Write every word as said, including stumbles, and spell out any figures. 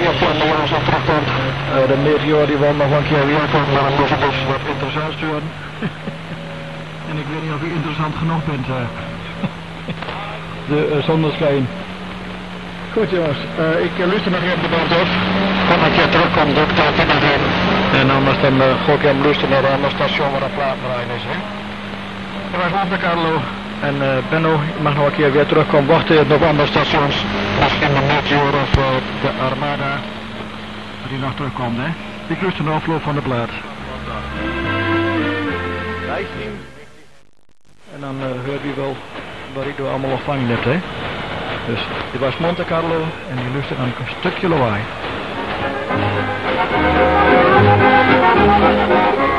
weer voor de jongens op terugkomt. Uh, de meteor die wil nog een keer weer komen, maar dan moet het dus wat interessant sturen. En ik weet niet of u interessant genoeg bent. Uh. de uh, zonneschijn. Goed jongens, uh, ik uh, luister nog even de band af. Kom een keer terugkomt, doe ik daar dit nog in. En anders dan uh, ga ik hem luisteren naar een ander station waar een plaat draaien is. Hè? Dat was Walter Carlo. En uh, Benno, je mag nog een keer weer terugkomen. Wachten op andere stations. Misschien de Meteor of uh, de Armada. Dat die nog terugkomt, hè. Ik lust de afloop van de plaat. En dan uh, hoort u wel wat ik door allemaal ontvangen heb, hè. Dus dit was Monte Carlo en je lust aan een stukje lawaai.